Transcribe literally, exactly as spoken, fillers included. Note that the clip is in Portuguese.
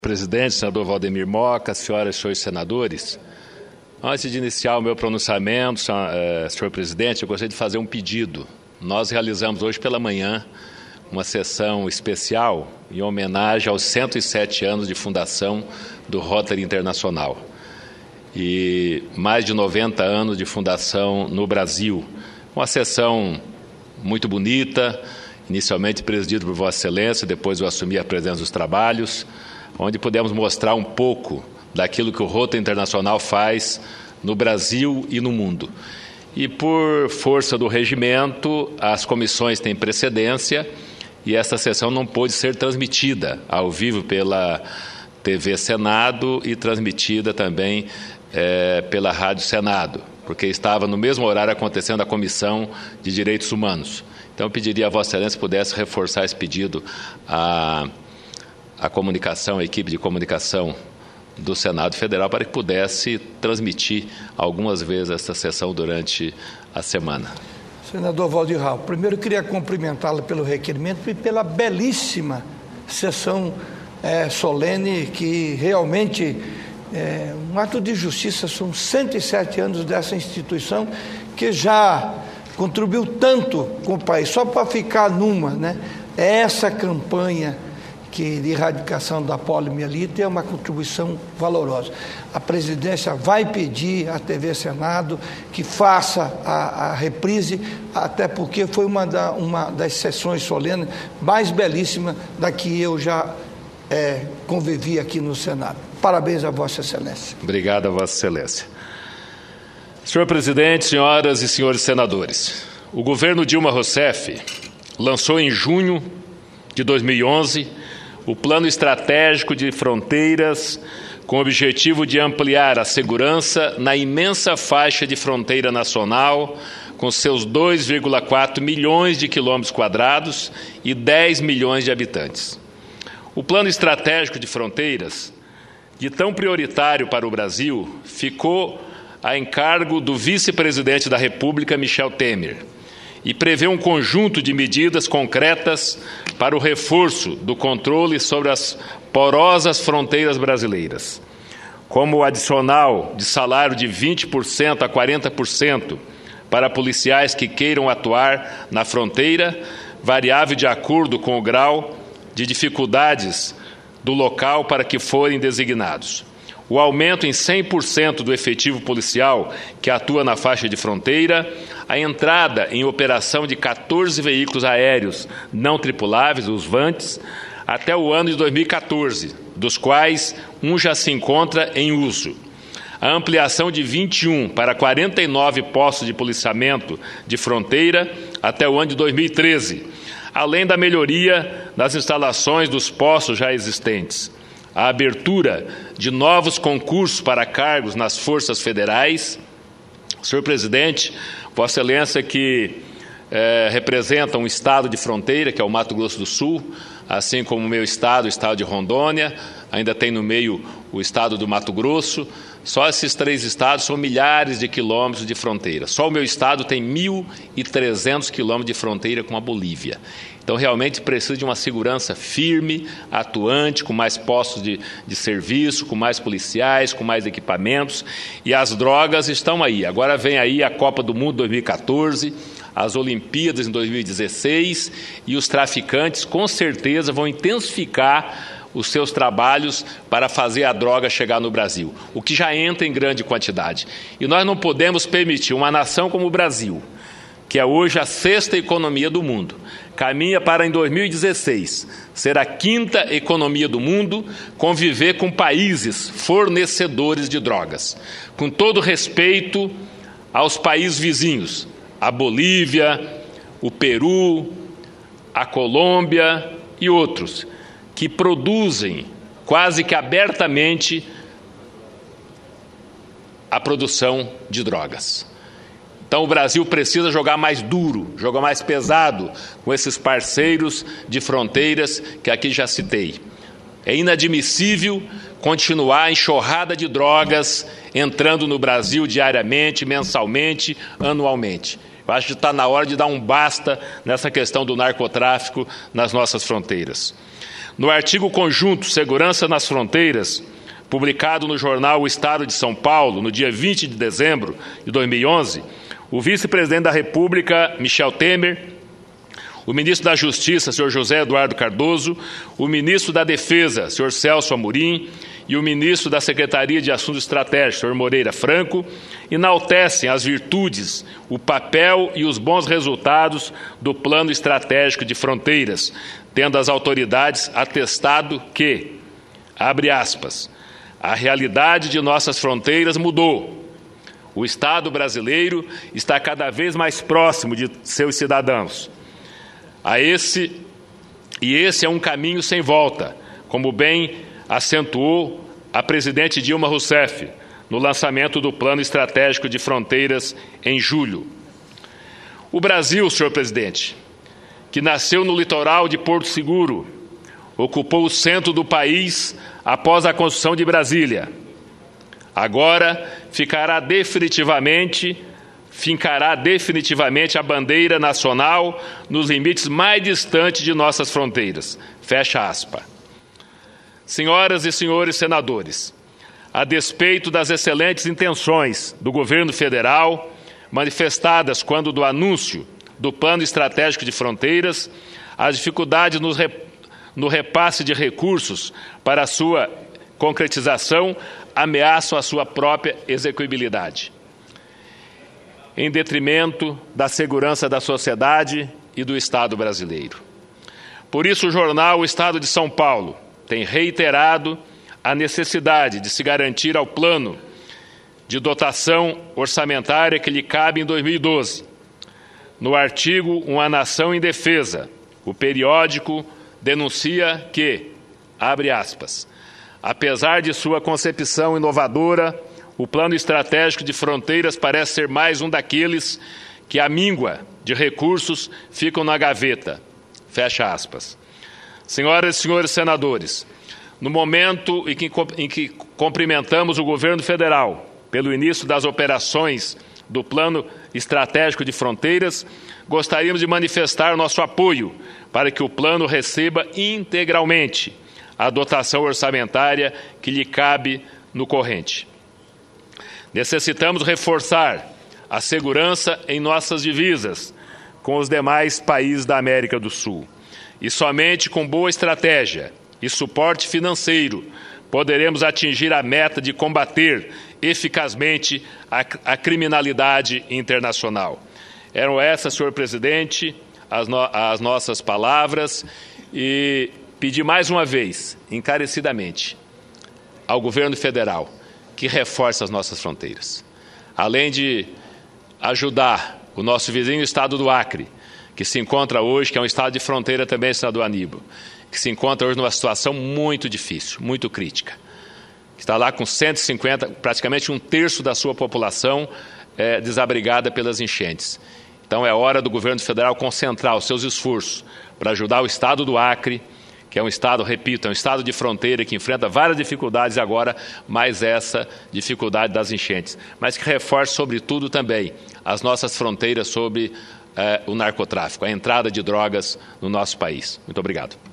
Presidente, senador Valdemir Moca, senhoras e senhores senadores, antes de iniciar o meu pronunciamento, senhor presidente, eu gostaria de fazer um pedido. Nós realizamos hoje pela manhã uma sessão especial em homenagem aos cento e sete anos de fundação do Rotary Internacional e mais de noventa anos de fundação no Brasil. Uma sessão muito bonita, inicialmente presidida por Vossa Excelência, depois eu assumi a presidência dos trabalhos, onde pudemos mostrar um pouco daquilo que o Rotary Internacional faz no Brasil e no mundo. E por força do regimento, as comissões têm precedência e esta sessão não pôde ser transmitida ao vivo pela T V Senado e transmitida também é, pela Rádio Senado, porque estava no mesmo horário acontecendo a Comissão de Direitos Humanos. Então, eu pediria a Vossa Excelência que pudesse reforçar esse pedido a a comunicação, a equipe de comunicação do Senado Federal, para que pudesse transmitir algumas vezes esta sessão durante a semana. Senador Valdir Raul, primeiro eu queria cumprimentá-lo pelo requerimento e pela belíssima sessão é, solene, que realmente é um ato de justiça. São cento e sete anos dessa instituição que já contribuiu tanto com o país. Só para ficar numa, né? Essa campanha que de erradicação da poliomielite é uma contribuição valorosa. A presidência vai pedir à T V Senado que faça a, a reprise, até porque foi uma, da, uma das sessões solenes mais belíssimas da que eu já é, convivi aqui no Senado. Parabéns a Vossa Excelência. Obrigado a Vossa Excelência. Senhor presidente, senhoras e senhores senadores, o governo Dilma Rousseff lançou em junho de dois mil e onze o Plano Estratégico de Fronteiras, com o objetivo de ampliar a segurança na imensa faixa de fronteira nacional, com seus dois vírgula quatro milhões de quilômetros quadrados e dez milhões de habitantes. O Plano Estratégico de Fronteiras, de tão prioritário para o Brasil, ficou a encargo do vice-presidente da República, Michel Temer, e prevê um conjunto de medidas concretas para o reforço do controle sobre as porosas fronteiras brasileiras, como o adicional de salário de vinte por cento a quarenta por cento para policiais que queiram atuar na fronteira, variável de acordo com o grau de dificuldades do local para que forem designados. O aumento em cem por cento do efetivo policial que atua na faixa de fronteira, a entrada em operação de quatorze veículos aéreos não tripuláveis, os VANTs, até o ano de dois mil e quatorze, dos quais um já se encontra em uso. A ampliação de vinte e um para quarenta e nove postos de policiamento de fronteira até o ano de dois mil e treze, além da melhoria das instalações dos postos já existentes. A abertura de novos concursos para cargos nas forças federais. Senhor presidente, Vossa Excelência que eh, representa um estado de fronteira, que é o Mato Grosso do Sul, assim como o meu estado, o estado de Rondônia, ainda tem no meio o estado do Mato Grosso. Só esses três estados são milhares de quilômetros de fronteira. Só o meu estado tem mil e trezentos quilômetros de fronteira com a Bolívia. Então, realmente precisa de uma segurança firme, atuante, com mais postos de, de serviço, com mais policiais, com mais equipamentos. E as drogas estão aí. Agora vem aí a Copa do Mundo dois mil e quatorze, as Olimpíadas em dois mil e dezesseis, e os traficantes, com certeza, vão intensificar os seus trabalhos para fazer a droga chegar no Brasil, o que já entra em grande quantidade. E nós não podemos permitir uma nação como o Brasil, que é hoje a sexta economia do mundo, caminha para, em dois mil e dezesseis, ser a quinta economia do mundo, conviver com países fornecedores de drogas. Com todo respeito aos países vizinhos, a Bolívia, o Peru, a Colômbia e outros, que produzem quase que abertamente a produção de drogas. Então, o Brasil precisa jogar mais duro, jogar mais pesado com esses parceiros de fronteiras que aqui já citei. É inadmissível continuar a enxurrada de drogas entrando no Brasil diariamente, mensalmente, anualmente. Eu acho que está na hora de dar um basta nessa questão do narcotráfico nas nossas fronteiras. No artigo conjunto Segurança nas Fronteiras, publicado no jornal O Estado de São Paulo, no dia vinte de dezembro de dois mil e onze, o vice-presidente da República, Michel Temer, o ministro da Justiça, senhor José Eduardo Cardoso, o ministro da Defesa, senhor Celso Amorim, e o ministro da Secretaria de Assuntos Estratégicos, senhor Moreira Franco, enaltecem as virtudes, o papel e os bons resultados do Plano Estratégico de Fronteiras, tendo as autoridades atestado que, abre aspas, a realidade de nossas fronteiras mudou. O Estado brasileiro está cada vez mais próximo de seus cidadãos. A esse, e esse é um caminho sem volta, como bem acentuou a presidente Dilma Rousseff no lançamento do Plano Estratégico de Fronteiras em julho. O Brasil, senhor presidente, que nasceu no litoral de Porto Seguro, ocupou o centro do país após a construção de Brasília. Agora ficará definitivamente, fincará definitivamente a bandeira nacional nos limites mais distantes de nossas fronteiras. Fecha aspas. Senhoras e senhores senadores, a despeito das excelentes intenções do governo federal, manifestadas quando do anúncio do Plano Estratégico de Fronteiras, as dificuldades nos rep no repasse de recursos para a sua concretização ameaçam a sua própria execuibilidade, em detrimento da segurança da sociedade e do Estado brasileiro. Por isso, o jornal O Estado de São Paulo tem reiterado a necessidade de se garantir ao plano de dotação orçamentária que lhe cabe em dois mil e doze. No artigo Uma Nação em Defesa, o periódico denuncia que, abre aspas, apesar de sua concepção inovadora, o Plano Estratégico de Fronteiras parece ser mais um daqueles que a míngua de recursos ficam na gaveta. Fecha aspas. Senhoras e senhores senadores, no momento em que, em que cumprimentamos o governo federal pelo início das operações do Plano Estratégico de Fronteiras, gostaríamos de manifestar nosso apoio para que o plano receba integralmente a dotação orçamentária que lhe cabe no corrente. Necessitamos reforçar a segurança em nossas divisas com os demais países da América do Sul. E somente com boa estratégia e suporte financeiro poderemos atingir a meta de combater eficazmente a, a criminalidade internacional. Eram essas, senhor presidente, as, no, as nossas palavras e pedir mais uma vez, encarecidamente, ao governo federal que reforce as nossas fronteiras. Além de ajudar o nosso vizinho estado do Acre, que se encontra hoje, que é um estado de fronteira também, senador Aníbal, que se encontra hoje numa situação muito difícil, muito crítica. Está lá com cento e cinquenta, praticamente um terço da sua população é, desabrigada pelas enchentes. Então é hora do governo federal concentrar os seus esforços para ajudar o estado do Acre, que é um estado, repito, é um estado de fronteira que enfrenta várias dificuldades agora, mais essa dificuldade das enchentes, mas que reforce sobretudo também as nossas fronteiras sobre eh, o narcotráfico, a entrada de drogas no nosso país. Muito obrigado.